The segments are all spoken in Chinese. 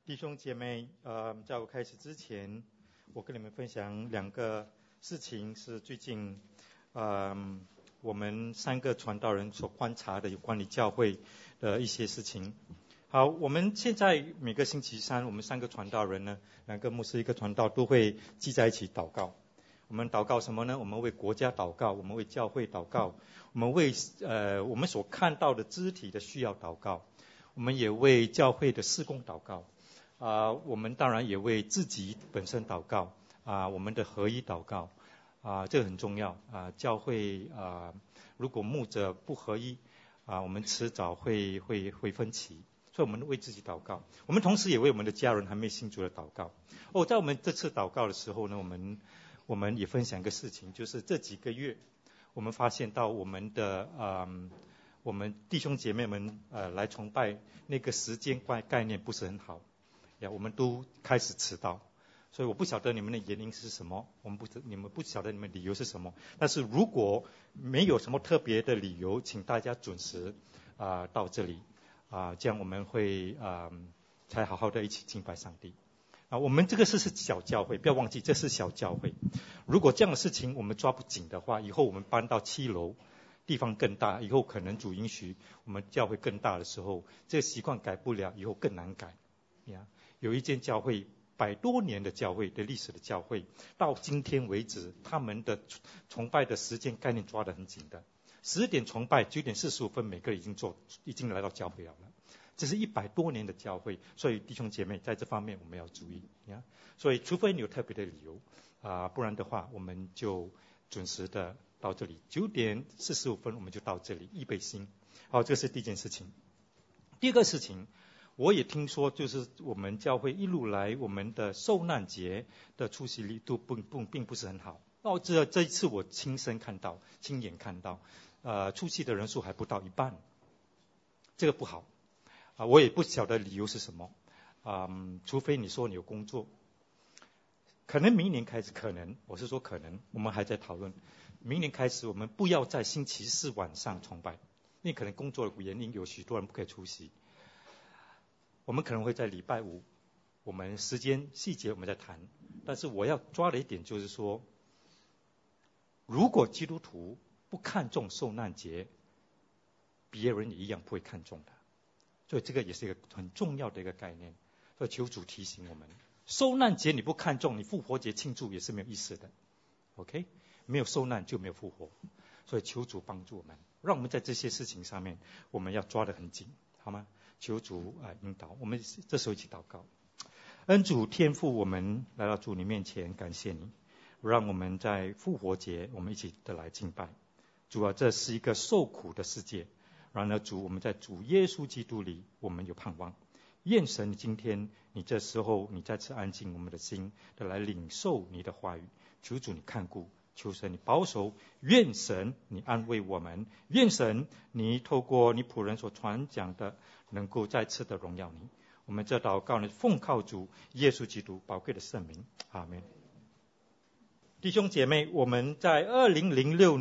弟兄姐妹，在我开始之前，我跟你们分享两个事情，是最近，我们三个传道人所观察的有关于教会的一些事情。好，我们现在每个星期三，我们三个传道人呢，两个牧师一个传道，都会聚在一起祷告。我们祷告什么呢？我们为国家祷告，我们为教会祷告，我们为我们所看到的肢体的需要祷告，我们也为教会的事工祷告。我们当然也为自己本身祷告，我们的合一祷告，这个很重要。教会如果牧者不合一，我们迟早会分歧，所以我们为自己祷告。我们同时也为我们的家人还没信主的祷告。在我们这次祷告的时候呢，我们也分享一个事情，就是这几个月我们发现到我们的我们弟兄姐妹们来崇拜那个时间概念不是很好。我们都开始迟到，所以我不晓得你们的原因是什么，你们不晓得你们理由是什么。但是如果没有什么特别的理由，请大家准时到这里，这样我们会才好好的一起敬拜上帝。我们这个是小教会，不要忘记这是小教会。如果这样的事情我们抓不紧的话，以后我们搬到7楼，地方更大，以后可能主允许我们教会更大的时候，这个习惯改不了，以后更难改。有一间教会100多年的教会的历史的教会，到今天为止，他们的崇拜的时间概念抓得很紧的。10点崇拜，9点45分，每个人已经来到教会了。这是100多年的教会，所以弟兄姐妹在这方面我们要注意。所以除非你有特别的理由，不然的话，我们就准时的到这里。9点45分我们就到这里，预备心。好，这是第一件事情。第二个事情。我也听说，就是我们教会一路来，我们的受难节的出席率都并不是很好。这一次我亲眼看到，出席的人数还不到一半，这个不好。我也不晓得理由是什么。除非你说你有工作，可能明年开始，我是说可能，我们还在讨论。明年开始，我们不要在星期4晚上崇拜，因为可能工作的原因，有许多人不可以出席。我们可能会在礼拜5，我们时间细节我们再谈。但是我要抓的一点就是说，如果基督徒不看重受难节，别人也一样不会看重的。所以这个也是一个很重要的一个概念。所以求主提醒我们，受难节你不看重，你复活节庆祝也是没有意思的。OK， 没有受难就没有复活。所以求主帮助我们，让我们在这些事情上面我们要抓得很紧，好吗？求主引导我们，这时候一起祷告。恩主天父，我们来到主你面前，感谢你，让我们在复活节我们一起的来敬拜。主啊，这是一个受苦的世界，然而主，我们在主耶稣基督里我们有盼望。愿神今天你这时候你再次安静我们的心的来领受你的话语，求主你看顾，求神你保守，愿神你安慰我们，愿神你透过你仆人所传讲的能够再次的荣耀你。我们这祷告呢，奉靠主耶稣基督宝贵的圣名，阿们。弟兄姐妹，我们在2006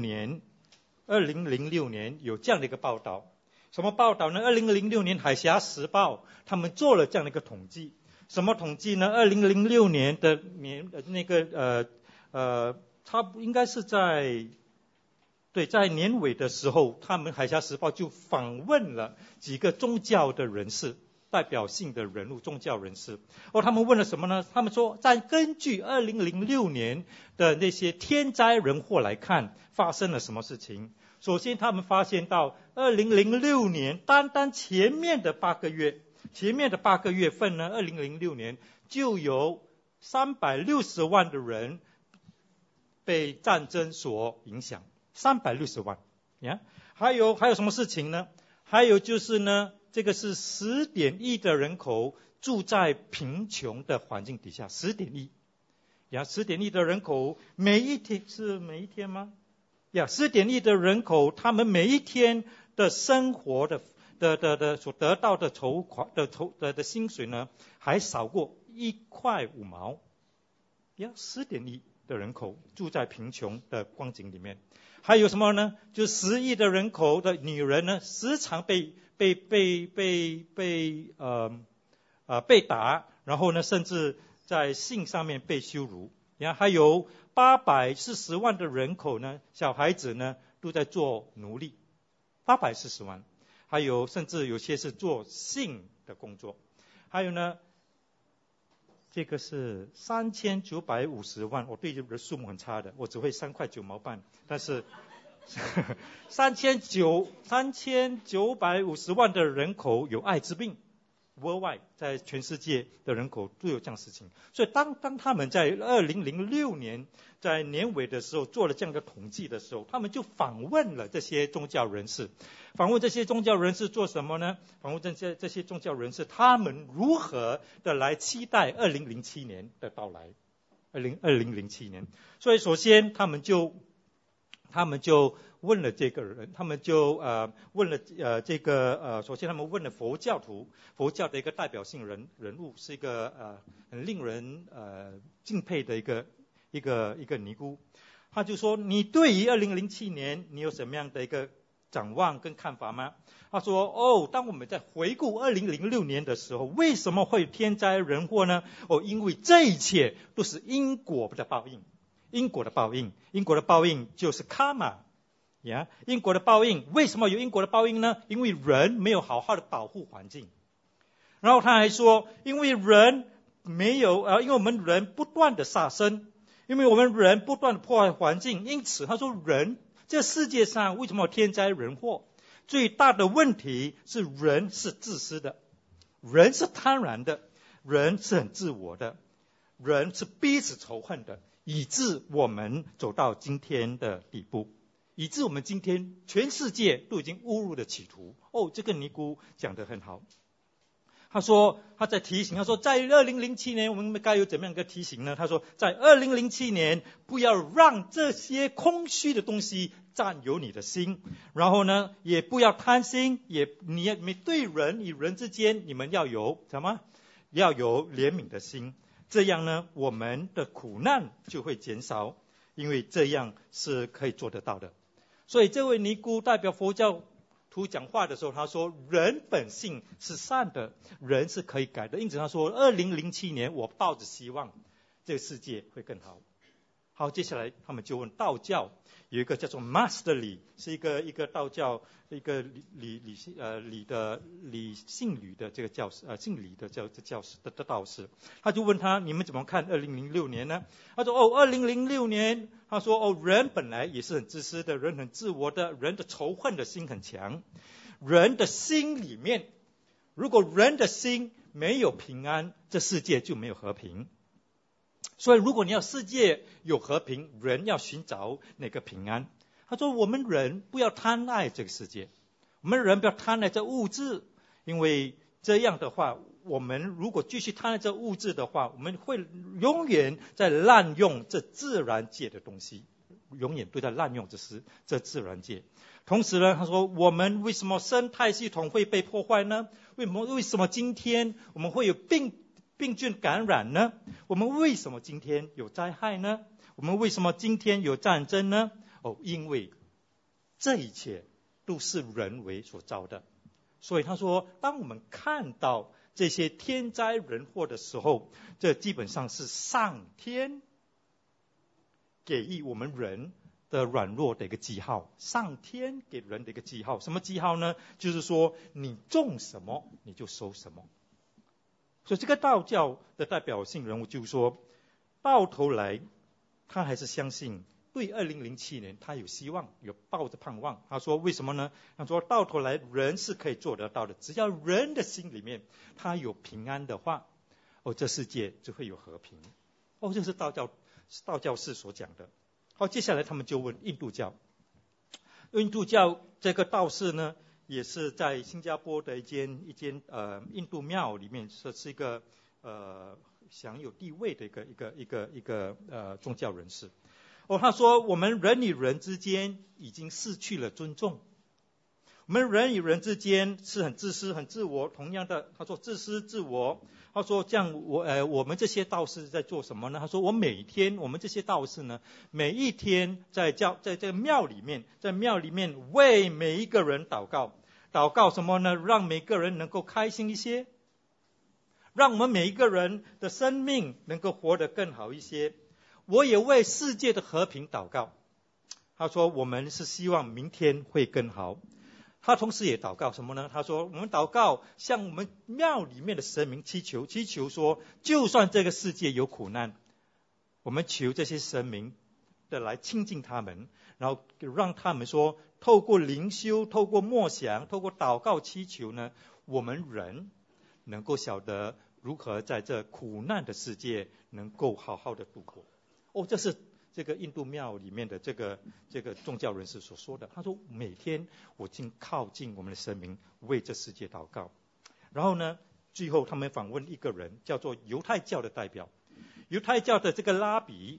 年有这样的一个报道。什么报道呢？2006年海峡时报他们做了这样的一个统计。什么统计呢？2006年的他应该是在年尾的时候，他们海峡时报就访问了几个宗教的人士，代表性的人物，宗教人士。他们问了什么呢？他们说，根据2006年的那些天灾人祸来看，发生了什么事情？首先他们发现到2006年单前面的8个月份呢，2006年就有360万的人被战争所影响，360万。还有什么事情呢？还有就是呢，这个是10.1亿的人口住在贫穷的环境底下，10.1亿。10.1亿的人口每一天吗？10.1亿的人口，他们每一天的生活的所得到的的薪水呢，还少过1块5毛。10.1亿的人口住在贫穷的光景里面。还有什么呢？就10亿的人口的女人呢，时常被打， 然后呢，甚至在性上面被羞辱。然后还有840万的人口呢，小孩子呢都在做奴隶，840万，还有甚至有些是做性的工作，还有呢，这个是3950万，我对这个数目很差的，我只会3块9毛半，但是3950万的人口有艾滋病。worldwide 在全世界的人口都有这样的事情，所以当他们在2006年在年尾的时候做了这样的统计的时候，他们就访问了这些宗教人士。访问这些宗教人士做什么呢？访问这些宗教人士，他们如何的来期待2007年的到来，2007年。所以首先他们就问了这个人，他们就问了首先他们问了佛教徒，佛教的一个代表性人物，是一个很令人敬佩的一个尼姑。他就说，你对于2007年你有什么样的一个展望跟看法吗？他说，当我们在回顾2006年的时候，为什么会天灾人祸呢？因为这一切都是因果的报应。因果的报应就是 karma， 因果的报应，为什么有因果的报应呢？因为人没有好好的保护环境。然后他还说，因为我们人不断的杀生，因为我们人不断的破坏环境，因此他说这世界上为什么有天灾人祸？最大的问题是人是自私的，人是贪婪的，人是很自我的，人是彼此仇恨的，以致我们走到今天的地步，以致我们今天全世界都已经误入了歧途。这个尼姑讲得很好。他在提醒，他说在2007年我们该有怎么样一个提醒呢？他说在2007年不要让这些空虚的东西占有你的心，然后呢也不要贪心，你对人与人之间你们要有什么？要有怜悯的心，这样呢我们的苦难就会减少，因为这样是可以做得到的。所以这位尼姑代表佛教徒讲话的时候，他说人本性是善的，人是可以改的，因此他说2007年我抱着希望这个世界会更好。好，接下来他们就问道教有一个叫做 Master Li， 是一个道教一个姓吕的这个教士，姓李的教士的道士，他就问他，你们怎么看2006年呢？他说2006年，他说人本来也是很自私的，人很自我的，人的仇恨的心很强，人的心里面，如果人的心没有平安，这世界就没有和平。所以如果你要世界有和平，人要寻找那个平安。他说我们人不要贪爱这个世界，我们人不要贪爱这物质，因为这样的话，我们如果继续贪爱这物质的话，我们会永远在滥用这自然界的东西，永远都在滥用这自然界。同时呢，他说我们为什么生态系统会被破坏呢？为什么今天我们会有病菌感染呢？我们为什么今天有灾害呢？我们为什么今天有战争呢？因为这一切都是人为所造的。所以他说，当我们看到这些天灾人祸的时候，这基本上是上天给予我们人的软弱的一个记号。上天给人的一个记号，什么记号呢？就是说你种什么你就收什么。所以这个道教的代表性人物就是说，到头来他还是相信对2007年他有希望，有抱着盼望。他说为什么呢？他说到头来人是可以做得到的，只要人的心里面他有平安的话，这世界就会有和平。这是道教士所讲的。好，接下来他们就问印度教。印度教这个道士呢，也是在新加坡的一间印度庙里面，是一个享有地位的一个宗教人士。他说我们人与人之间已经失去了尊重，我们人与人之间是很自私很自我。同样的，他说自私自我。他说这样我们这些道士在做什么呢？他说我们这些道士呢，每一天在这个庙里面，在庙里面为每一个人祷告什么呢？让每个人能够开心一些， 让我们每一个人的生命能够活得更好一些。我也为世界的和平祷告。他说我们是希望明天会更好。他同时也祷告什么呢？他说我们祷告向我们庙里面的神明祈求说，就算这个世界有苦难，我们求这些神明的来亲近他们，然后让他们说透过灵修，透过默想，透过祷告祈求呢，我们人能够晓得如何在这苦难的世界能够好好的度过。这是这个印度庙里面的这个宗教人士所说的。他说每天我靠近我们的神明，为这世界祷告。然后呢，最后他们访问一个人，叫做犹太教的代表。犹太教的这个拉比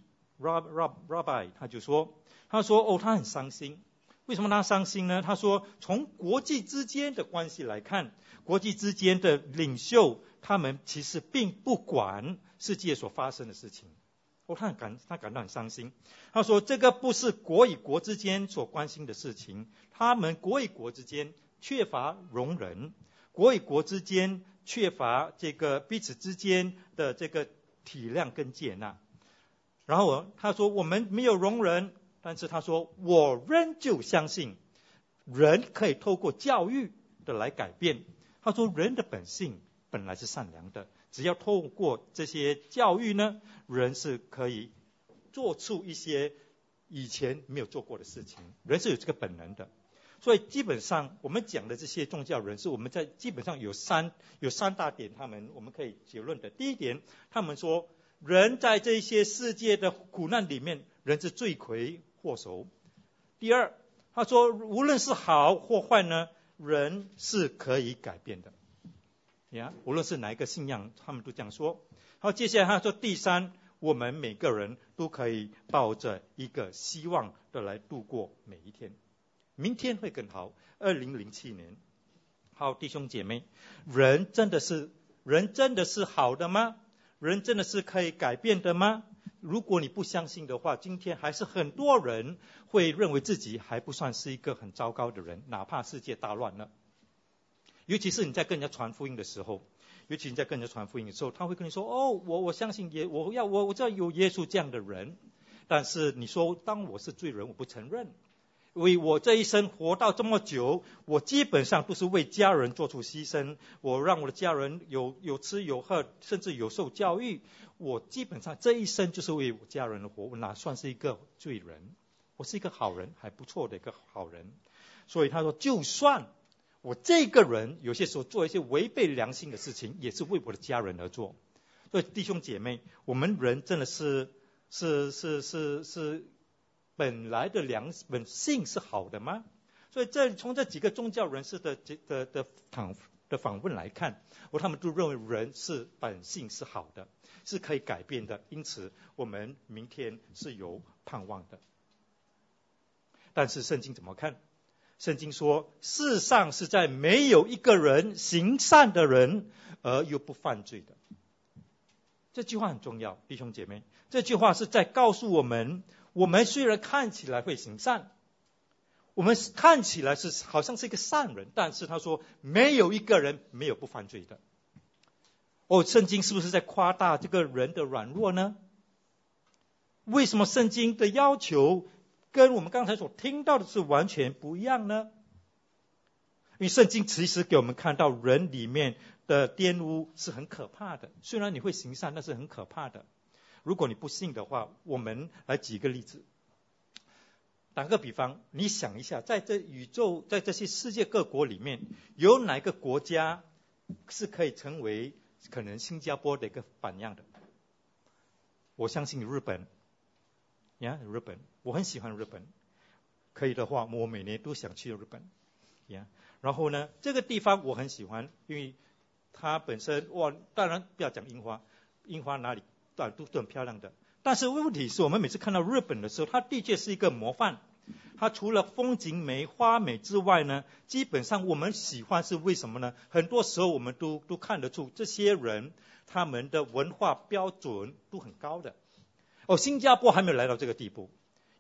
Rabbi 他说他很伤心。为什么他伤心呢？他说从国际之间的关系来看，国际之间的领袖他们其实并不管世界所发生的事情。他感到很伤心。他说这个不是国与国之间所关心的事情，他们国与国之间缺乏容忍，国与国之间缺乏这个彼此之间的这个体谅跟接纳。然后他说我们没有容忍，但是他说我仍旧相信人可以透过教育的来改变。他说人的本性本来是善良的，只要透过这些教育呢，人是可以做出一些以前没有做过的事情，人是有这个本能的。所以基本上我们讲的这些宗教人士，我们在基本上有三大点，我们可以结论的。第一点，他们说人在这些世界的苦难里面，人是罪魁祸首。第二，他说无论是好或坏呢，人是可以改变的。无论是哪一个信仰，他们都这样说。好，接下来他说第三，我们每个人都可以抱着一个希望的来度过每一天，明天会更好。2007年，好，弟兄姐妹，人真的是好的吗？人真的是可以改变的吗？如果你不相信的话，今天还是很多人会认为自己还不算是一个很糟糕的人，哪怕世界大乱了。尤其是你在跟人家传福音的时候，他会跟你说我相信我知道有耶稣这样的人。但是你说当我是罪人，我不承认，因为我这一生活到这么久，我基本上都是为家人做出牺牲，我让我的家人有吃有喝，甚至有受教育。我基本上这一生就是为我家人的活，我哪算是一个罪人？我是一个好人，还不错的一个好人。所以他说就算我这个人有些时候做一些违背良心的事情，也是为我的家人而做。所以弟兄姐妹，我们人真的是本来的本性是好的吗？所以从这几个宗教人士的访问来看，他们都认为人是本性是好的，是可以改变的，因此我们明天是有盼望的。但是圣经怎么看？圣经说世上实在没有一个人行善的人而又不犯罪的。这句话很重要，弟兄姐妹，这句话是在告诉我们，我们虽然看起来会行善，我们看起来是好像是一个善人，但是他说没有一个人没有不犯罪的。圣经是不是在夸大这个人的软弱呢？为什么圣经的要求跟我们刚才所听到的是完全不一样呢？因为圣经其实给我们看到人里面的玷污是很可怕的，虽然你会行善，那是很可怕的。如果你不信的话，我们来举个例子。打个比方，你想一下，在这宇宙，在这些世界各国里面，有哪个国家是可以成为可能新加坡的一个榜样的？我相信日本。日本，我很喜欢日本，可以的话我每年都想去日本。然后呢，这个地方我很喜欢，因为它本身当然不要讲樱花哪里都很漂亮的。但是问题是我们每次看到日本的时候，它的确是一个模范。它除了风景美花美之外呢，基本上我们喜欢是为什么呢？很多时候我们都看得出这些人他们的文化标准都很高的。新加坡还没有来到这个地步，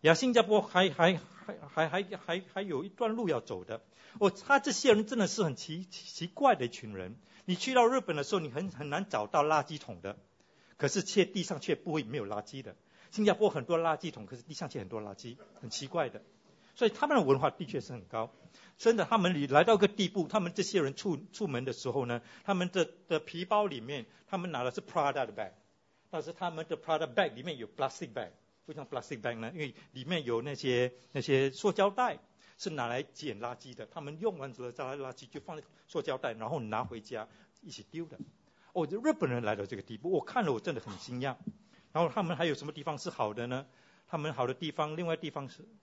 新加坡还有一段路要走的。他这些人真的是很奇怪的一群人。你去到日本的时候，你很难找到垃圾桶的，可是地上却不会没有垃圾的。新加坡很多垃圾桶，可是地上却很多垃圾，很奇怪的。所以他们的文化的确是很高，真的，他们来到一个地步，他们这些人出门的时候呢，他们的皮包里面，他们拿的是 Prada 的 bag， 但是他们的 Prada bag 里面有 plastic bag。为什么 plastic bag 呢？因为里面有那些塑胶袋，是拿来捡垃圾的。他们用完之后，再来垃圾就放在塑胶袋，然后拿回家一起丢的。日本人来到这个地步，我看了我真的很惊讶。然后他们还有什么地方是好的呢？他们好的地方，另外地方是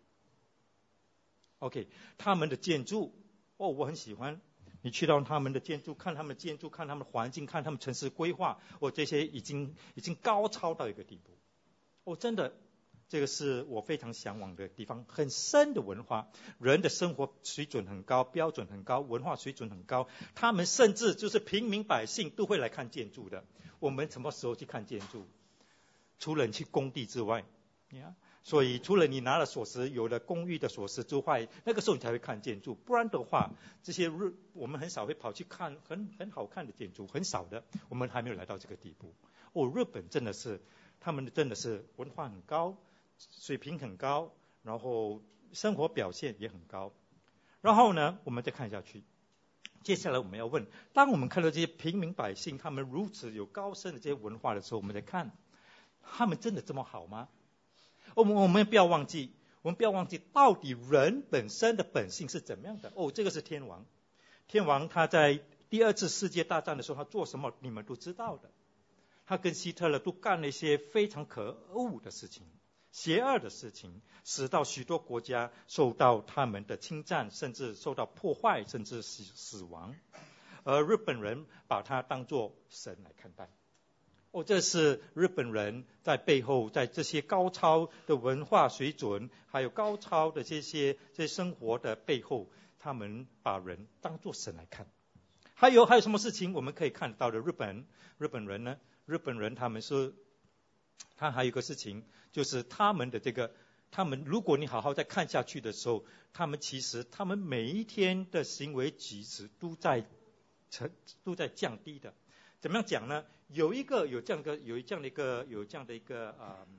OK， 他们的建筑，我很喜欢。你去到他们的建筑，看他们建筑，看他们环境，看他们城市规划，这些已经高超到一个地步。真的，这个是我非常向往的地方，很深的文化，人的生活水准很高，标准很高，文化水准很高。他们甚至就是平民百姓都会来看建筑的。我们什么时候去看建筑？除了你去工地之外，所以除了你拿了锁匙，有了公寓的锁匙之外，那个时候你才会看建筑。不然的话，我们很少会跑去看很好看的建筑，很少的。我们还没有来到这个地步。日本真的是，他们真的是文化很高，水平很高，然后生活表现也很高。然后呢，我们再看下去。接下来我们要问，当我们看到这些平民百姓他们如此有高深的这些文化的时候，我们再看，他们真的这么好吗？我们不要忘记，到底人本身的本性是怎么样的。这个是天王。天王他在第二次世界大战的时候，他做什么你们都知道的。他跟希特勒都干了一些非常可恶的事情，邪恶的事情，使到许多国家受到他们的侵占，甚至受到破坏，甚至死亡。而日本人把他当作神来看待。这是日本人在背后，在这些高超的文化水准，还有高超的这些生活的背后，他们把人当作神来看。还有什么事情我们可以看到的？日本人呢？日本人他还有一个事情，就是他们如果你好好再看下去的时候，他们每一天的行为举止都在降低的。怎么样讲呢？有这样的一个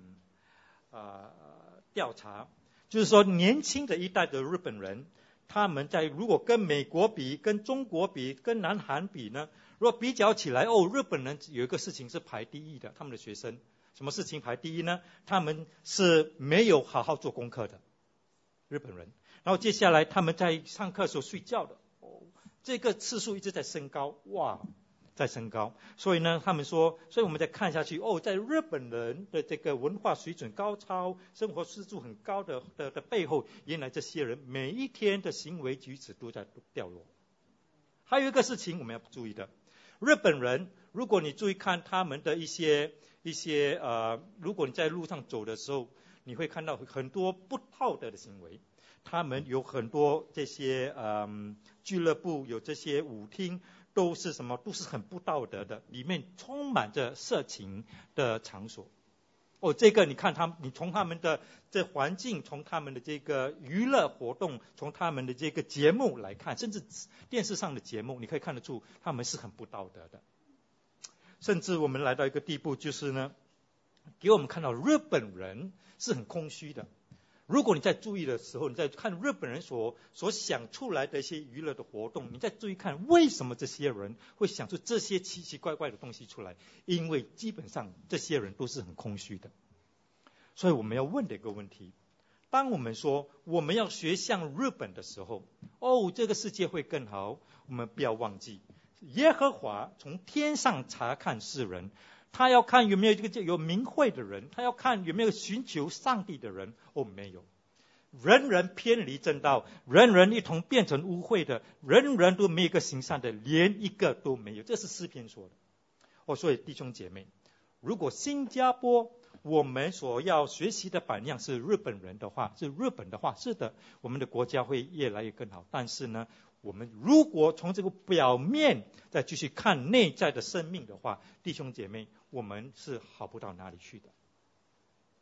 调查，就是说年轻的一代的日本人，他们如果跟美国比、跟中国比、跟南韩比呢，如果比较起来，日本人有一个事情是排第一的，他们的学生什么事情排第一呢？他们是没有好好做功课的日本人。然后接下来他们在上课的时候睡觉的，这个次数一直在升高，在升高。所以呢，他们说，所以我们再看下去，在日本人的这个文化水准高超、生活质素很高的背后，原来这些人每一天的行为举止都在掉落。还有一个事情我们要注意的，日本人，如果你注意看他们的一些如果你在路上走的时候，你会看到很多不道德的行为。他们有很多这些俱乐部，有这些舞厅，都是很不道德的，里面充满着色情的场所。这个你看你从他们的这环境，从他们的这个娱乐活动，从他们的这个节目来看，甚至电视上的节目，你可以看得出他们是很不道德的。甚至我们来到一个地步，就是呢，给我们看到日本人是很空虚的。如果你在注意的时候，你在看日本人所想出来的一些娱乐的活动，你再注意看为什么这些人会想出这些奇奇怪怪的东西出来，因为基本上这些人都是很空虚的。所以我们要问的一个问题，当我们说我们要学像日本的时候，这个世界会更好，我们不要忘记耶和华从天上查看世人，他要看有没有有明慧的人，他要看有没有寻求上帝的人。没有，人人偏离正道，人人一同变成污秽的，人人都没有一个行善的，连一个都没有。这是诗篇说的。所以弟兄姐妹，如果新加坡我们所要学习的榜样是日本的话，是的，我们的国家会越来越更好。但是呢，我们如果从这个表面再继续看内在的生命的话，弟兄姐妹，我们是好不到哪里去的。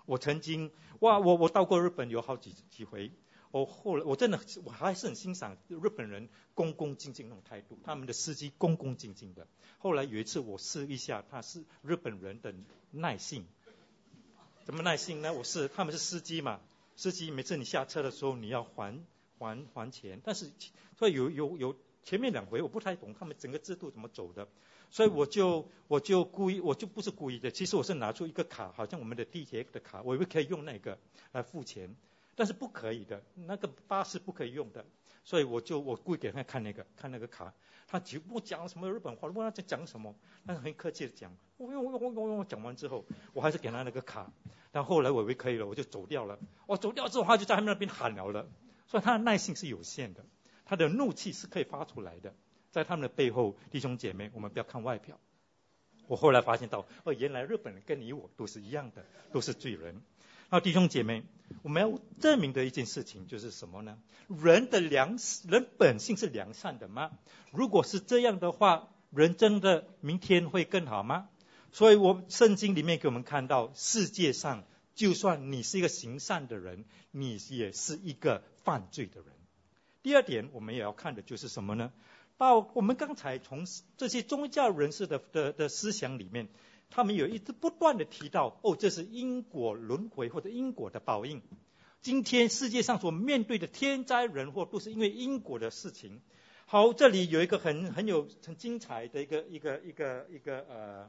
我曾经我到过日本有好几回。后来我真的我还是很欣赏日本人恭恭敬敬那种态度，他们的司机恭恭敬敬的。后来有一次我试一下他是日本人的耐性，怎么耐性呢？他们是司机嘛，司机每次你下车的时候你要还钱，但是所以有前面2回我不太懂他们整个制度怎么走的，所以我就故意，我就不是故意的，其实我是拿出一个卡，好像我们的地铁的卡，我以为可以用那个来付钱。但是不可以的，那个巴士不可以用的，所以我故意给他看那个卡，他就不讲什么日本话，问他讲什么，但是很客气的讲，我讲完之后，我还是给他那个卡，但后来我以为可以了，我就走掉了。我走掉之后，他就在他们那边喊了，所以他的耐性是有限的，他的怒气是可以发出来的。在他们的背后，弟兄姐妹，我们不要看外表。我后来发现到，原来日本人跟你我都是一样的，都是罪人。弟兄姐妹，我们要证明的一件事情就是什么呢？人本性是良善的吗？如果是这样的话，人真的明天会更好吗？所以圣经里面给我们看到，世界上就算你是一个行善的人，你也是一个犯罪的人。第二点我们也要看的就是什么呢？我们刚才从这些宗教人士的思想里面，他们有一直不断的提到，这是因果轮回或者因果的报应。今天世界上所面对的天灾人祸都是因为因果的事情。好，这里有一个很精彩的一个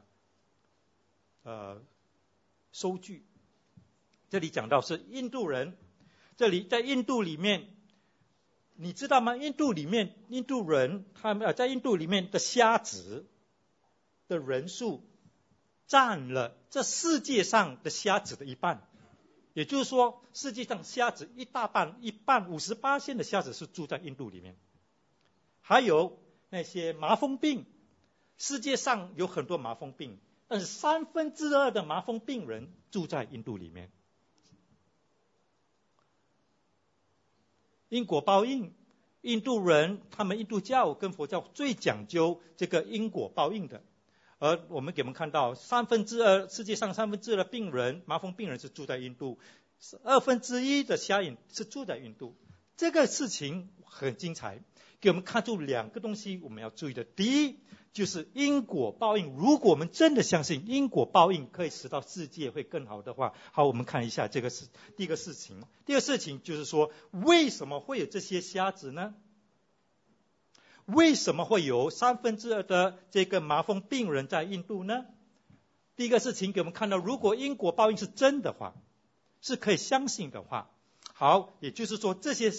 收据。这里讲到是印度人，这里在印度里面，你知道吗？印度人他们在印度里面的瞎子的人数占了这世界上的瞎子的一半，也就是说，世界上瞎子一半58%的瞎子是住在印度里面。还有那些麻风病，世界上有很多麻风病，但是2/3的麻风病人住在印度里面。因果报应，印度人他们印度教跟佛教最讲究这个因果报应的。而我们看到世界上2/3的病人，麻风病人是住在印度，1/2的瞎眼是住在印度。这个事情很精彩，给我们看出2个东西我们要注意的。第一，就是因果报应。如果我们真的相信因果报应可以使到世界会更好的话，好，我们看一下这个是第一个事情。第二个事情就是说，为什么会有这些瞎子呢？为什么会有2/3的这个麻风病人在印度呢？第一个事情给我们看到，如果因果报应是真的话，是可以相信的话，好，也就是说这些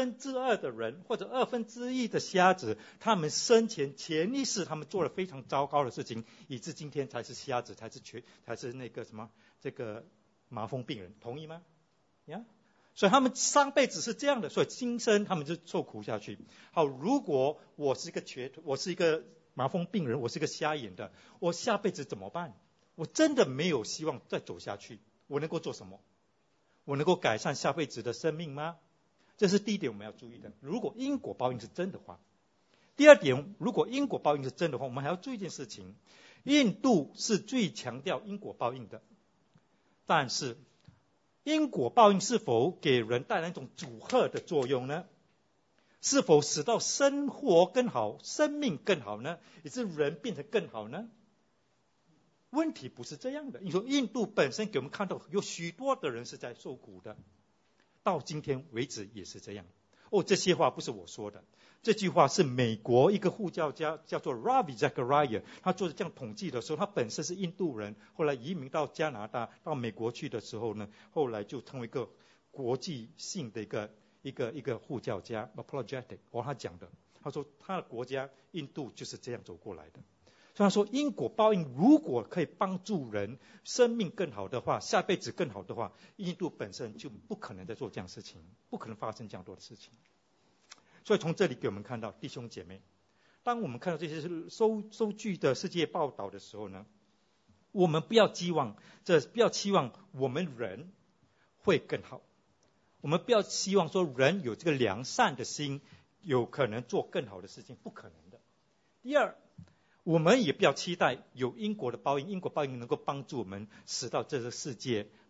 2/3的人或者1/2的瞎子，他们生前潜意识他们做了非常糟糕的事情，以致今天才是瞎子，才是那个什么这个麻风病人，同意吗？呀？所以他们上辈子是这样的，所以今生他们就受苦下去。好，如果我是一个麻风病人，我是一个瞎眼的，我下辈子怎么办？我真的没有希望再走下去，我能够做什么？我能够改善下辈子的生命吗？这是第一点我们要注意的。如果因果报应是真的话，第二点，如果因果报应是真的话，我们还要注意一件事情：印度是最强调因果报应的，但是因果报应是否给人带来一种阻吓的作用呢？是否使到生活更好、生命更好呢？也是人变得更好呢？问题不是这样的。你说印度本身给我们看到有许多的人是在受苦的，到今天为止也是这样。这些话不是我说的，这句话是美国一个护教家叫做 Ravi Zachariah， 他做这样统计的时候，他本身是印度人，后来移民到加拿大、到美国去的时候呢，后来就成为一个国际性的一个护教家 apologetic。他讲的，他说他的国家印度就是这样走过来的。所以他说因果报应如果可以帮助人生命更好的话，下辈子更好的话，印度本身就不可能再做这样的事情，不可能发生这样多的事情。所以从这里给我们看到，弟兄姐妹，当我们看到这些收据的世界报道的时候呢，我们不要期望我们人会更好，我们不要希望说人有这个良善的心，有可能做更好的事情，不可能的。第二，我们也不要期待有因果的报应，因果报应能够帮助我们使到这个世界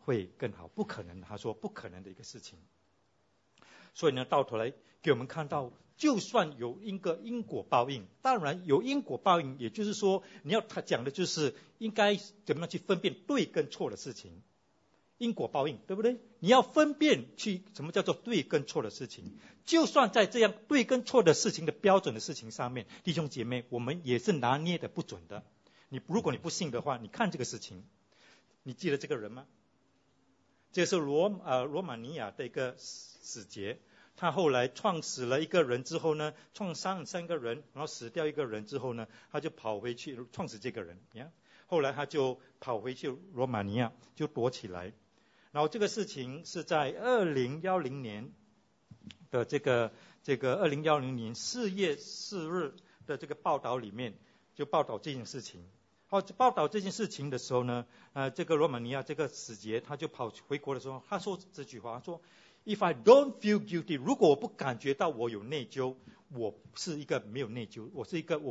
会更好，不可能，他说不可能的一个事情。所以呢，到头来给我们看到，就算有一个因果报应，当然有因果报应，也就是说他讲的就是应该怎么样去分辨对跟错的事情。因果报应，对不对？你要分辨去什么叫做对跟错的事情。就算在这样对跟错的事情的标准的事情上面，弟兄姐妹，我们也是拿捏的不准的。如果你不信的话，你看这个事情，你记得这个人吗？这是罗马尼亚的一个使节，他后来创死了一个人之后呢，创伤3个人，然后死掉1个人之后呢，他就跑回去创死这个人，后来他就跑回去罗马尼亚就躲起来。然后这个事情是在2010年的这个2010年4月4日的这个报道里面就报道这件事情。报道这件事情的时候呢，这个罗马尼亚这个使节他就跑回国的时候，他说这句话，他说 If I don't feel guilty， 如果我不感觉到我有内疚，我是一个没有内疚，我是一个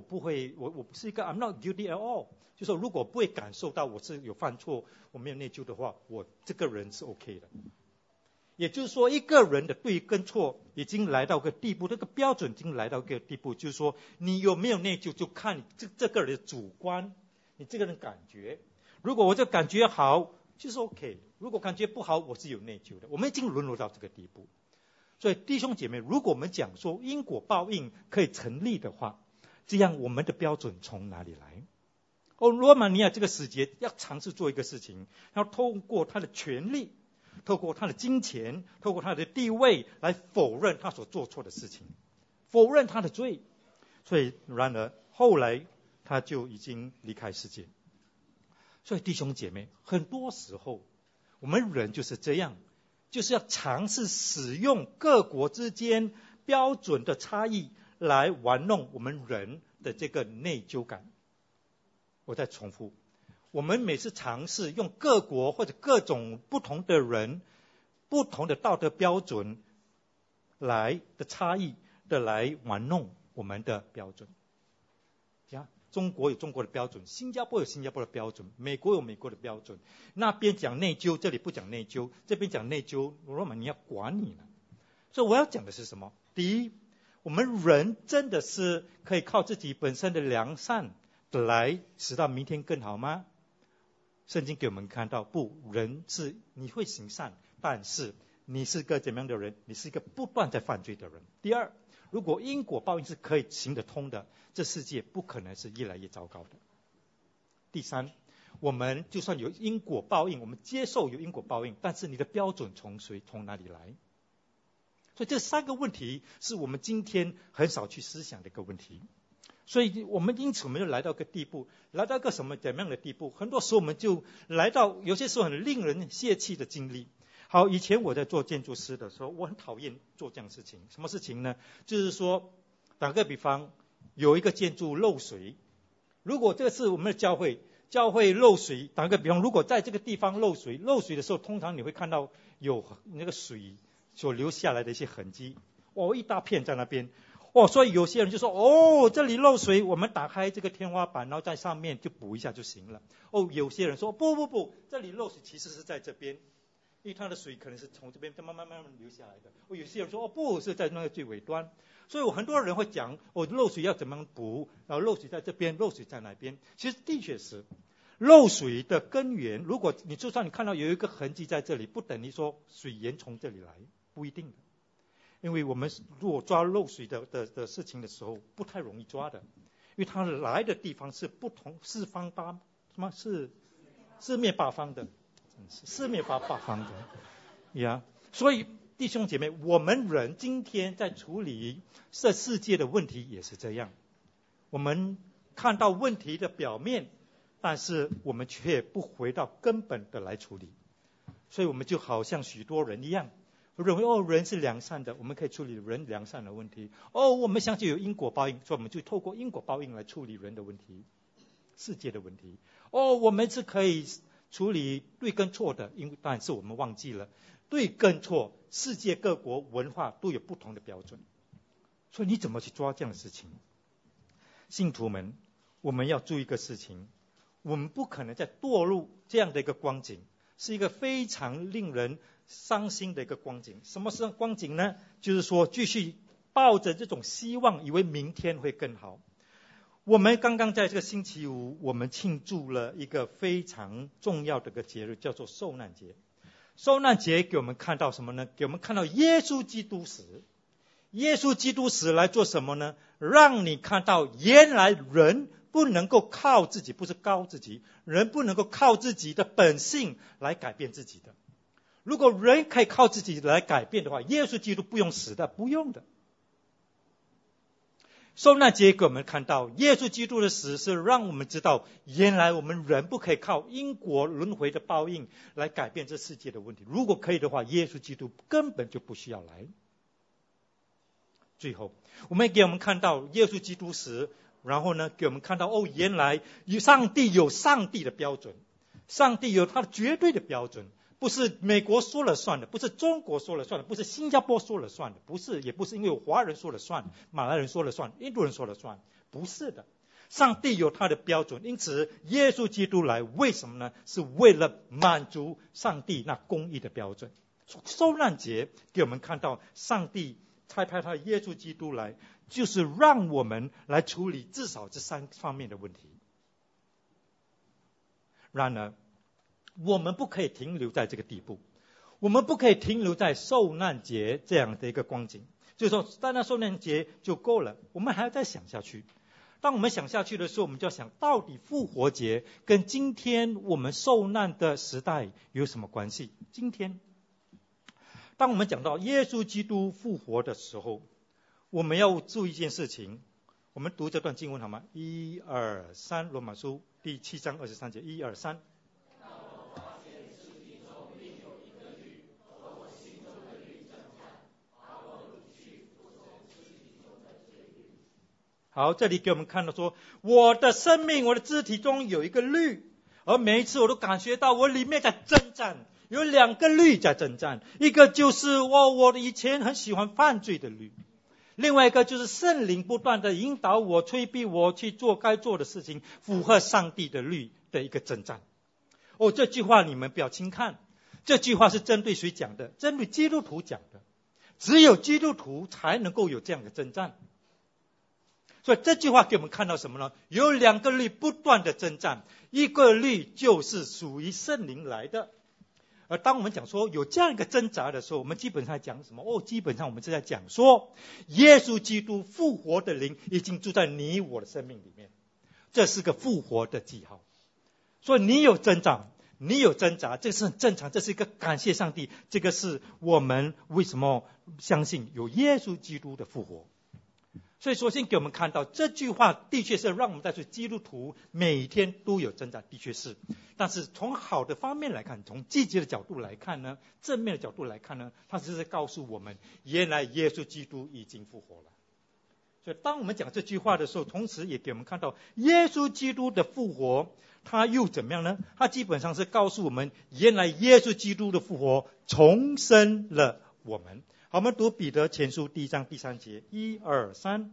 I'm not guilty at all， 就说如果不会感受到我是有犯错，我没有内疚的话，我这个人是 OK 的。也就是说，一个人的对跟错已经来到个地步，这个标准已经来到个地步，就是说你有没有内疚，就看你这个人的主观，你这个人感觉。如果我这感觉好，就是 OK； 如果感觉不好，我是有内疚的。我们已经沦落到这个地步。所以弟兄姐妹，如果我们讲说因果报应可以成立的话，这样我们的标准从哪里来？罗马尼亚这个使节要尝试做一个事情，要透过他的权力，透过他的金钱，透过他的地位来否认他所做错的事情，否认他的罪。所以然而后来他就已经离开世界。所以弟兄姐妹，很多时候我们人就是这样，就是要尝试使用各国之间标准的差异来玩弄我们人的这个内疚感。我再重复，我们每次尝试用各国或者各种不同的人、不同的道德标准来的差异的来玩弄我们的标准。中国有中国的标准，新加坡有新加坡的标准，美国有美国的标准。那边讲内疚，这里不讲内疚；这边讲内疚，罗马尼亚管你呢。所以我要讲的是什么？第一，我们人真的是可以靠自己本身的良善来使到明天更好吗？圣经给我们看到，不，人是你会行善，但是你是个怎么样的人？你是一个不断在犯罪的人。第二，如果因果报应是可以行得通的，这世界不可能是越来越糟糕的。第三，我们就算有因果报应，我们接受有因果报应，但是你的标准从哪里来？所以这3个问题是我们今天很少去思想的一个问题。所以我们因此我们就来到一个地步，来到一个怎么样的地步？很多时候我们就来到有些时候很令人泄气的经历。好，以前我在做建筑师的时候，我很讨厌做这样的事情。什么事情呢？就是说，打个比方，有一个建筑漏水，如果这是我们的教会漏水，打个比方，如果在这个地方漏水的时候，通常你会看到有那个水所留下来的一些痕迹，一大片在那边。所以有些人就说，这里漏水，我们打开这个天花板，然后在上面就补一下就行了。有些人说不，这里漏水其实是在这边，因为它的水可能是从这边慢慢流下来的。有些人说不是在那个最尾端。所以很多人会讲漏水要怎么补，然后漏水在这边，漏水在哪边。其实的确是漏水的根源，如果你就算你看到有一个痕迹在这里，不等于说水源从这里来，不一定的。因为我们如果抓漏水的事情的时候，不太容易抓的，因为它来的地方是不同四面八方的，四面八方的呀。所以弟兄姐妹，我们人今天在处理这世界的问题也是这样，我们看到问题的表面，但是我们却不回到根本的来处理。所以我们就好像许多人一样，认为人是良善的，我们可以处理人良善的问题。我们相信有因果报应，所以我们就透过因果报应来处理人的问题，世界的问题。我们是可以处理对跟错的，但是我们忘记了对跟错，世界各国文化都有不同的标准。所以你怎么去抓这样的事情？信徒们，我们要注意一个事情，我们不可能再堕入这样的一个光景， 是一个非常令人伤心的一个光景。什么是光景呢？就是说继续抱着这种希望，以为明天会更好。我们刚刚在这个星期五，我们庆祝了一个非常重要的一个节日，叫做受难节。受难节给我们看到什么呢？给我们看到耶稣基督死。耶稣基督死来做什么呢？让你看到原来人不能够靠自己，不是高自己，人不能够靠自己的本性来改变自己的。如果人可以靠自己来改变的话，耶稣基督不用死的，不用的。受难节给我们看到耶稣基督的死是让我们知道，原来我们人不可以靠因果轮回的报应来改变这世界的问题。如果可以的话，耶稣基督根本就不需要来。最后我们给我们看到耶稣基督死，然后呢给我们看到原来上帝有上帝的标准，上帝有他的绝对的标准，不是美国说了算的，不是中国说了算的，不是新加坡说了算的，不是，也不是因为有华人说了算，马来人说了算，印度人说了算，不是的。上帝有他的标准，因此耶稣基督来为什么呢？是为了满足上帝那公义的标准。受难节给我们看到上帝差派他耶稣基督来，就是让我们来处理至少这3方面的问题。然而我们不可以停留在这个地步，我们不可以停留在受难节这样的一个光景，就是说单单受难节就够了，我们还要再想下去。当我们想下去的时候，我们就要想到底复活节跟今天我们受难的时代有什么关系。今天当我们讲到耶稣基督复活的时候，我们要注意一件事情。我们读这段经文好吗？1、2、3，罗马书第7章23节，1、2、3。好，这里给我们看到说，我的生命，我的肢体中有一个律，而每一次我都感觉到我里面在征战，有2个律在征战，一个就是我以前很喜欢犯罪的律，另外一个就是圣灵不断的引导我、催逼我去做该做的事情，符合上帝的律的一个征战。这句话你们不要轻看，这句话是针对谁讲的？针对基督徒讲的，只有基督徒才能够有这样的征战。所以这句话给我们看到什么呢？有2个律不断的征战，一个律就是属于圣灵来的。而当我们讲说有这样一个挣扎的时候，我们基本上讲什么？基本上我们是在讲说，耶稣基督复活的灵已经住在你我的生命里面，这是个复活的记号。所以你有增长，你有挣扎，这是很正常，这是一个感谢上帝，这个是我们为什么相信有耶稣基督的复活。所以首先给我们看到这句话的确是让我们带出基督徒每天都有挣扎，的确是。但是从好的方面来看，从积极的角度来看呢，正面的角度来看呢，它只是告诉我们原来耶稣基督已经复活了。所以当我们讲这句话的时候，同时也给我们看到耶稣基督的复活他又怎么样呢？他基本上是告诉我们原来耶稣基督的复活重生了我们。好，我们读彼得前书1章3节，1、2、3。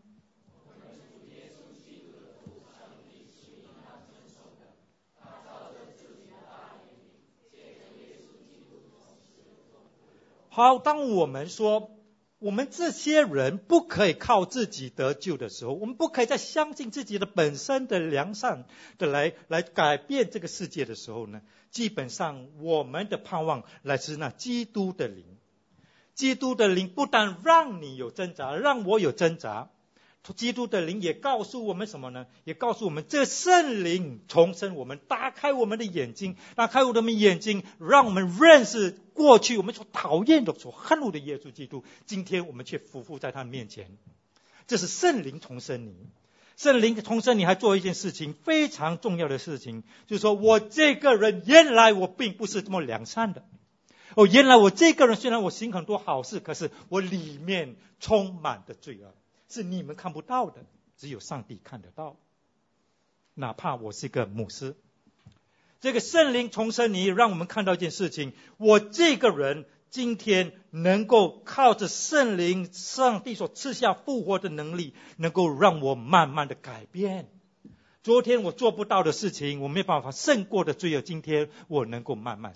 好，当我们说我们这些人不可以靠自己得救的时候，我们不可以再相信自己的本身的良善的来改变这个世界的时候呢，基本上我们的盼望来自那基督的灵。基督的灵不但让你有挣扎，让我有挣扎，基督的灵也告诉我们什么呢？也告诉我们这圣灵重生我们，打开我们的眼睛，打开我们的眼睛，让我们认识过去我们所讨厌的、所恨恶的耶稣基督，今天我们却匍匐在他面前。这是圣灵重生你。圣灵重生你还做一件事情，非常重要的事情，就是说我这个人原来我并不是这么良善的。原来我这个人虽然我行很多好事，可是我里面充满的罪恶，是你们看不到的，只有上帝看得到。哪怕我是一个牧师，这个圣灵重生你，让我们看到一件事情，我这个人今天能够靠着圣灵上帝所赐下复活的能力，能够让我慢慢的改变。昨天我做不到的事情，我没办法胜过的罪恶，今天我能够慢慢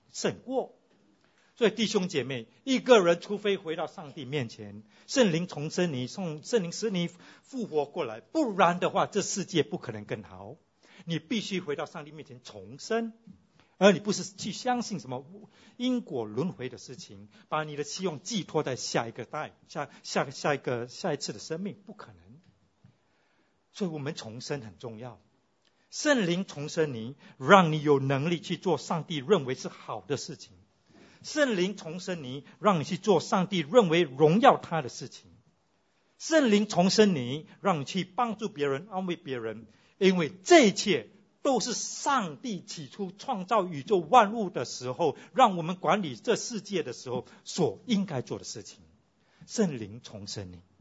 胜过。所以弟兄姐妹，一个人除非回到上帝面前，圣灵重生你，圣灵使你复活过来，不然的话这世界不可能更好。你必须回到上帝面前重生，而你不是去相信什么因果轮回的事情，把你的希望寄托在下一个代下一次的生命，不可能。所以我们重生很重要，圣灵重生你，让你有能力去做上帝认为是好的事情。圣灵重生你，让你去做上帝认为荣耀他的事情。圣灵重生你，让你去帮助别人，安慰别人，因为这一切都是上帝起初创造宇宙万物的时候，让我们管理这世界的时候所应该做的事情。圣灵重生你。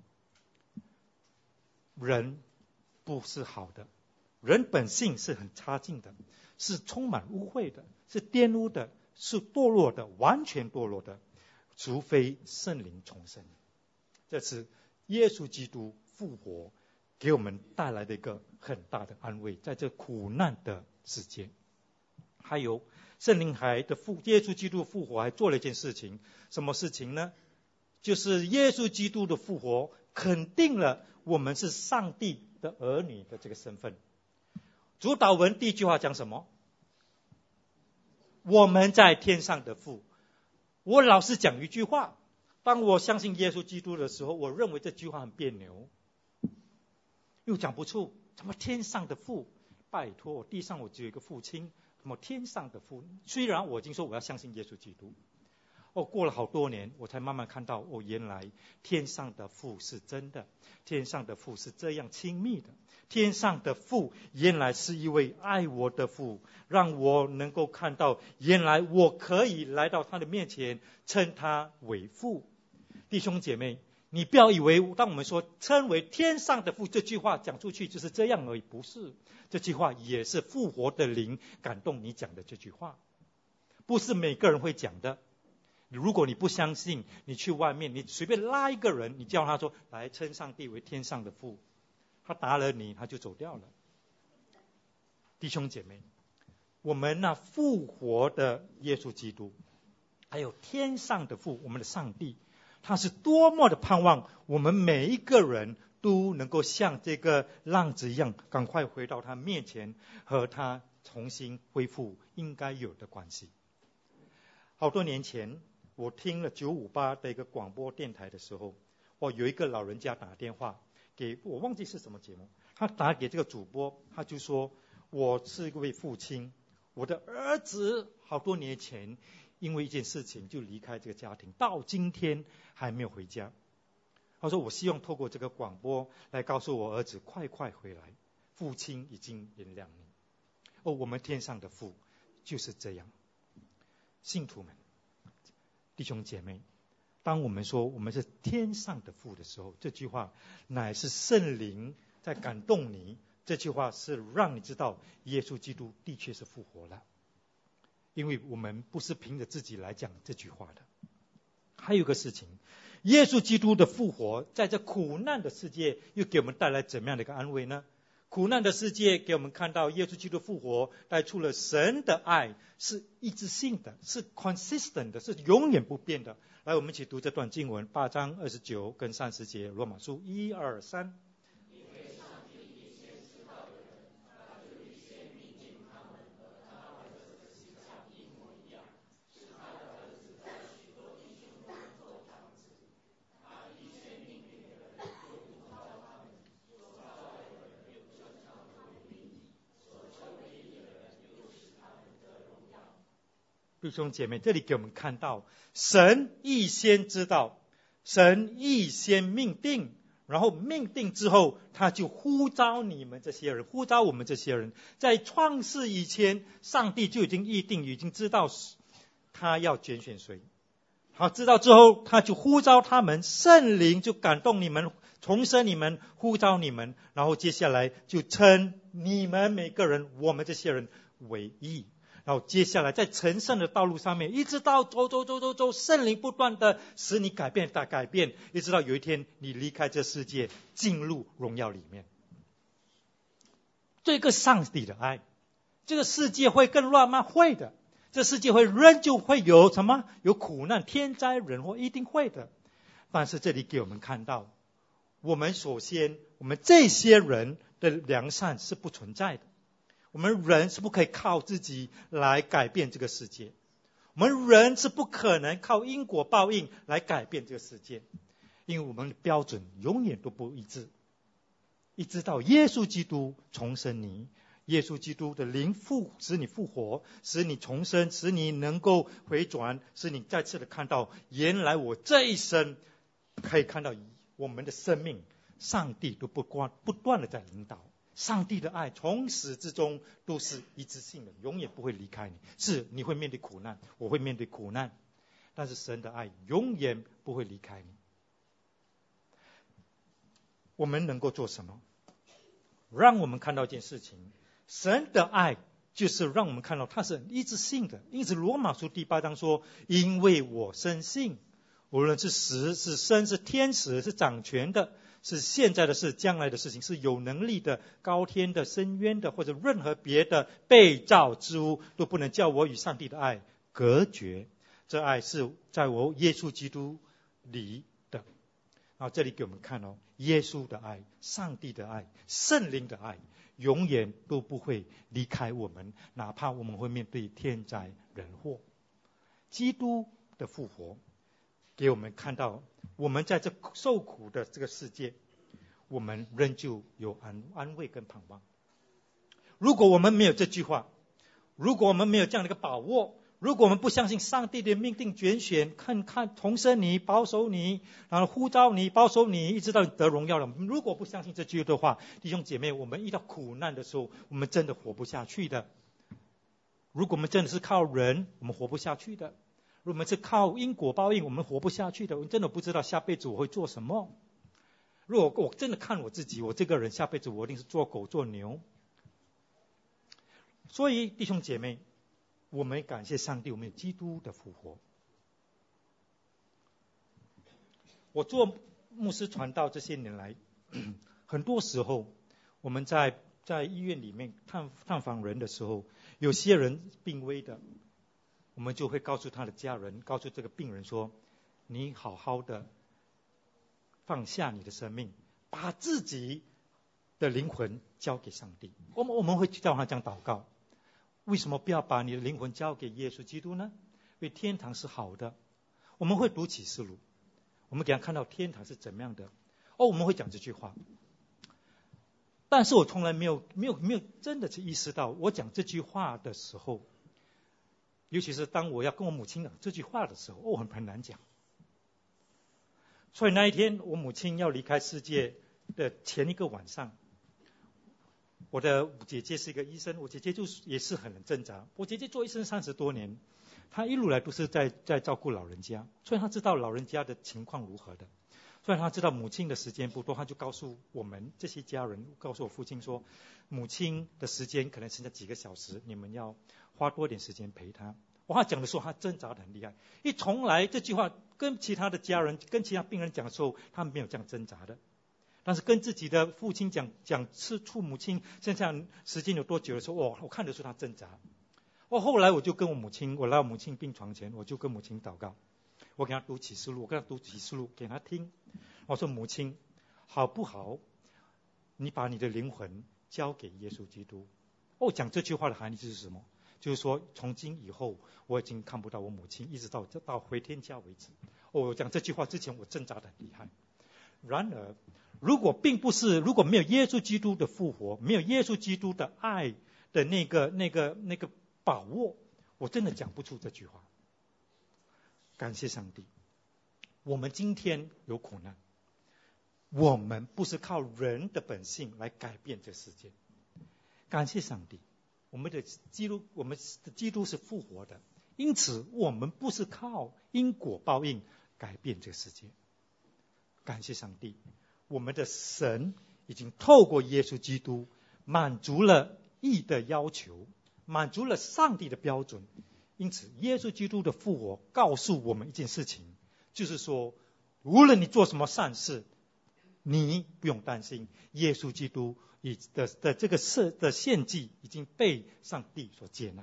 人不是好的，人本性是很差劲的，是充满污秽的，是玷污的，是堕落的，完全堕落的，除非圣灵重生。这是耶稣基督复活给我们带来的一个很大的安慰，在这苦难的世界。还有圣灵耶稣基督复活还做了一件事情，什么事情呢？就是耶稣基督的复活肯定了我们是上帝的儿女的这个身份。主祷文第一句话讲什么？我们在天上的父。我老是讲一句话，当我相信耶稣基督的时候，我认为这句话很别扭，又讲不出什么天上的父，拜托，地上我只有一个父亲，什么天上的父。虽然我已经说我要相信耶稣基督，过了好多年我才慢慢看到，原来天上的父是真的，天上的父是这样亲密的，天上的父原来是一位爱我的父，让我能够看到原来我可以来到他的面前称他为父。弟兄姐妹，你不要以为当我们说称为天上的父这句话讲出去就是这样而已，不是，这句话也是复活的灵感动你讲的这句话，不是每个人会讲的。如果你不相信，你去外面你随便拉一个人，你叫他说来称上帝为天上的父，他答了你他就走掉了。弟兄姐妹，我们那复活的耶稣基督还有天上的父，我们的上帝，他是多么的盼望我们每一个人都能够像这个浪子一样，赶快回到他面前，和他重新恢复应该有的关系。好多年前我听了958的一个广播电台的时候，有一个老人家打电话给我，忘记是什么节目，他打给这个主播，他就说我是一位父亲，我的儿子好多年前因为一件事情就离开这个家庭，到今天还没有回家。他说我希望透过这个广播来告诉我儿子快快回来，父亲已经原谅你。我们天上的父就是这样。信徒们，弟兄姐妹，当我们说我们是天上的父的时候，这句话乃是圣灵在感动你，这句话是让你知道耶稣基督的确是复活了，因为我们不是凭着自己来讲这句话的。还有一个事情，耶稣基督的复活在这苦难的世界又给我们带来怎么样的一个安慰呢？苦难的世界给我们看到耶稣基督复活带出了神的爱是一致性的，是 consistent 的，是永远不变的。来，我们一起读这段经文，8章29跟30节，罗马书1、2、3。弟兄姐妹，这里给我们看到神预先知道，神预先命定，然后命定之后他就呼召你们这些人，呼召我们这些人。在创世以前，上帝就已经预定，已经知道他要拣选谁，好，知道之后他就呼召他们，圣灵就感动你们，重生你们，呼召你们，然后接下来就称你们每个人，我们这些人为义。然后接下来在成圣的道路上面，一直到走，圣灵不断的使你改变，一直到有一天你离开这世界，进入荣耀里面。这个上帝的爱，这个世界会更乱吗？会的。 这世界仍旧会有什么？有苦难、天灾人祸，一定会的。但是这里给我们看到，我们首先，我们这些人的良善是不存在的。我们人是不可以靠自己来改变这个世界，我们人是不可能靠因果报应来改变这个世界，因为我们的标准永远都不一致。一直到耶稣基督重生你，耶稣基督的灵使你复活，使你重生，使你能够回转，使你再次的看到，原来我这一生可以看到我们的生命，上帝都不断的在引导。上帝的爱从始至终都是一致性的，永远不会离开你。是你会面对苦难，我会面对苦难，但是神的爱永远不会离开你。我们能够做什么？让我们看到一件事情，神的爱就是让我们看到它是一致性的。因此罗马书第8章说，因为我深信，无论是死是生是天使是掌权的，是现在的事将来的事情，是有能力的高天的深渊的，或者任何别的被造之物，都不能叫我与上帝的爱隔绝。这爱是在我耶稣基督里的。然后这里给我们看耶稣的爱、上帝的爱、圣灵的爱永远都不会离开我们，哪怕我们会面对天灾人祸。基督的复活给我们看到，我们在这受苦的这个世界，我们仍旧有安慰跟盼望。如果我们没有这句话，如果我们没有这样的一个把握，如果我们不相信上帝的命定拣选，看重生你、保守你，然后呼召你、保守你，一直到你得荣耀了。如果不相信这句的话，弟兄姐妹，我们遇到苦难的时候，我们真的活不下去的。如果我们真的是靠人，我们活不下去的。如果我们是靠因果报应，我们活不下去的。我真的不知道下辈子我会做什么。如果我真的看我自己，我这个人下辈子我一定是做狗做牛。所以弟兄姐妹，我们感谢上帝，我们有基督的复活。我做牧师传道这些年来，很多时候我们在医院里面探访人的时候，有些人病危的，我们就会告诉他的家人，告诉这个病人说，你好好的放下你的生命，把自己的灵魂交给上帝。我们会叫他这样祷告。为什么不要把你的灵魂交给耶稣基督呢？因为天堂是好的。我们会读启示录，我们给他看到天堂是怎么样的。我们会讲这句话。但是我从来没有真的去意识到，我讲这句话的时候，尤其是当我要跟我母亲讲这句话的时候，很难讲。所以那一天我母亲要离开世界的前一个晚上，我的姐姐是一个医生，我姐姐也是很挣扎。我姐姐做医生30多年，她一路来都是在照顾老人家，所以她知道老人家的情况如何的。所以她知道母亲的时间不多，她就告诉我们这些家人，告诉我父亲说，母亲的时间可能剩下几个小时，你们要花多点时间陪她。她讲的时候，她挣扎得很厉害。从来这句话跟其他的家人、跟其他病人讲的时候，他们没有这样挣扎的。但是跟自己的父亲讲吃醋母亲剩下时间有多久的时候，我看得出他挣扎。后来我就跟我母亲，我来我母亲病床前，我就跟母亲祷告，我给他读启示录，给他听。我说母亲，好不好？你把你的灵魂交给耶稣基督。讲这句话的含义就是什么？就是说从今以后我已经看不到我母亲，一直到回天家为止。我讲这句话之前我挣扎得很厉害。然而如果没有耶稣基督的复活，没有耶稣基督的爱的那个把握，我真的讲不出这句话。感谢上帝，我们今天有苦难，我们不是靠人的本性来改变这世界。感谢上帝，我们的基督是复活的，因此我们不是靠因果报应改变这个世界。感谢上帝，我们的神已经透过耶稣基督满足了义的要求，满足了上帝的标准。因此耶稣基督的复活告诉我们一件事情，就是说无论你做什么善事，你不用担心，耶稣基督的这个的献祭已经被上帝所接纳，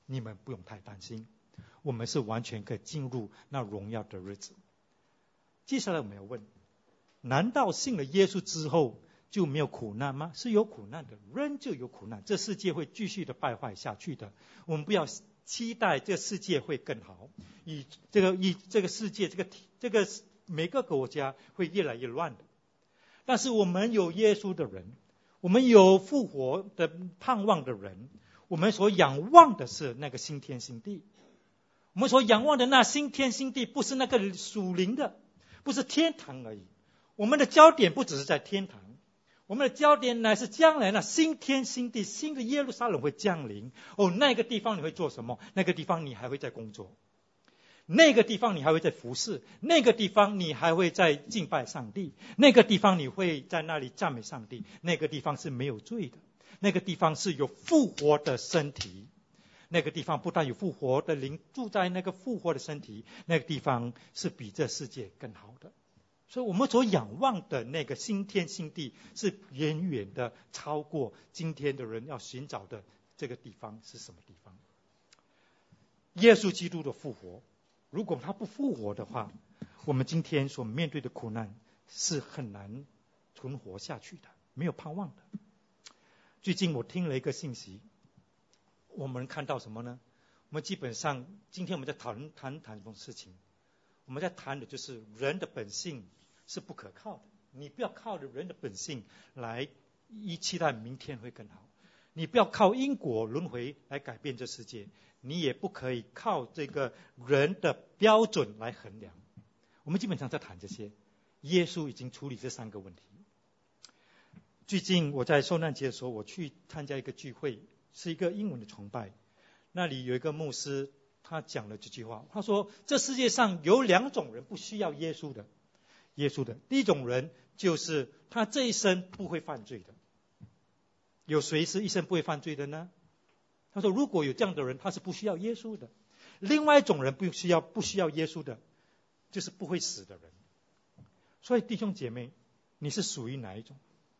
你们不用太担心，我们是完全可以进入那荣耀的日子。接下来我们要问，难道信了耶稣之后就没有苦难吗？是有苦难的，仍旧有苦难，这世界会继续的败坏下去的。我们不要期待这个世界会更好，这个世界这个每个国家会越来越乱的。但是我们有耶稣的人，我们有复活的盼望的人，我们所仰望的是那个新天新地。我们所仰望的那新天新地，不是那个属灵的，不是天堂而已。我们的焦点不只是在天堂，我们的焦点乃是将来那新天新地，新的耶路撒冷会降临。那个地方你会做什么？那个地方你还会在工作，那个地方你还会在服侍，那个地方你还会在敬拜上帝，那个地方你会在那里赞美上帝，那个地方是没有罪的，那个地方是有复活的身体，那个地方不但有复活的灵住在那个复活的身体，那个地方是比这世界更好的。所以我们所仰望的那个新天新地，是远远的超过今天的人要寻找的这个地方是什么地方。耶稣基督的复活，如果他不复活的话，我们今天所面对的苦难是很难存活下去的，没有盼望的。最近我听了一个信息，我们看到什么呢？我们基本上今天我们在谈这种事情，我们在谈的就是人的本性是不可靠的。你不要靠着人的本性来期待明天会更好，你不要靠因果轮回来改变这世界，你也不可以靠这个人的标准来衡量。我们基本上在谈这些，耶稣已经处理这三个问题。最近我在受难节的时候，我去参加一个聚会，是一个英文的崇拜，那里有一个牧师，他讲了这句话，他说这世界上有两种人不需要耶稣的。第一种人就是他这一生不会犯罪的。有谁是一生不会犯罪的呢？他说如果有这样的人，他是不需要耶稣的。另外一种人不需要耶稣的，就是不会死的人。所以弟兄姐妹，你是属于哪一种？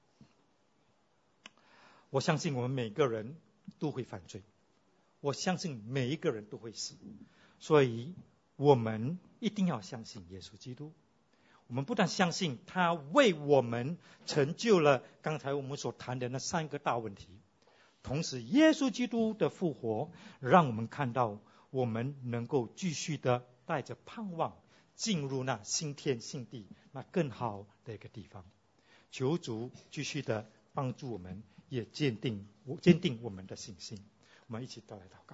我相信我们每个人都会犯罪，我相信每一个人都会死，所以我们一定要相信耶稣基督。我们不但相信他为我们成就了刚才我们所谈的那三个大问题，同时耶稣基督的复活让我们看到我们能够继续的带着盼望进入那新天新地，那更好的一个地方。求主继续的帮助我们，也坚定我们的信心。我们一起都来祷告。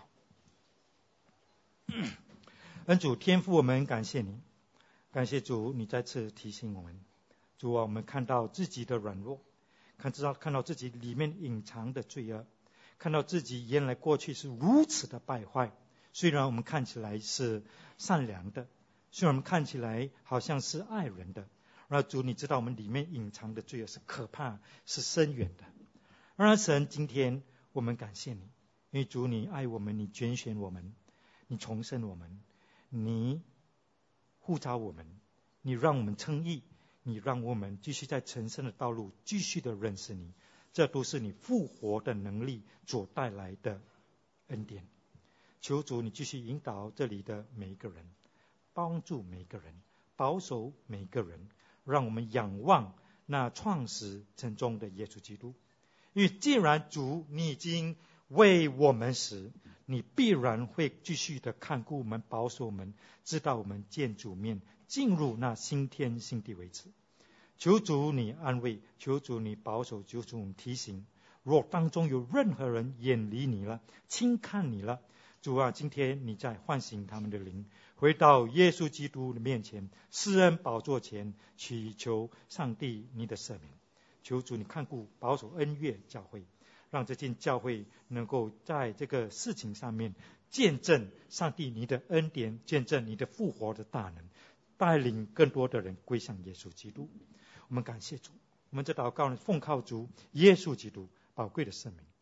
恩主天父，我们感谢你，感谢主，你再次提醒我们。主啊，我们看到自己的软弱，看到自己里面隐藏的罪恶，看到自己原来过去是如此的败坏。虽然我们看起来是善良的，虽然我们看起来好像是爱人的，然后主，你知道我们里面隐藏的罪恶是可怕，是深远的。然而神，今天我们感谢你，因为主你爱我们，你拣选我们，你重生我们，你呼召我们，你让我们称义，你让我们继续在成圣的道路继续的认识你，这都是你复活的能力所带来的恩典。求主你继续引导这里的每一个人，帮助每一个人，保守每一个人，让我们仰望那创始成终的耶稣基督。因为既然主你已经为我们死，你必然会继续的看顾我们，保守我们，直到我们见主面，进入那新天新地为止。求主你安慰，求主你保守，求主你提醒，若当中有任何人远离你了，轻看你了，主啊，今天你在唤醒他们的灵，回到耶稣基督的面前，施恩宝座前，祈求上帝你的赦免。求主你看顾保守恩悦教会，让这间教会能够在这个事情上面见证上帝你的恩典，见证你的复活的大能，带领更多的人归向耶稣基督。我们感谢主，我们这祷告奉靠主耶稣基督宝贵的圣名。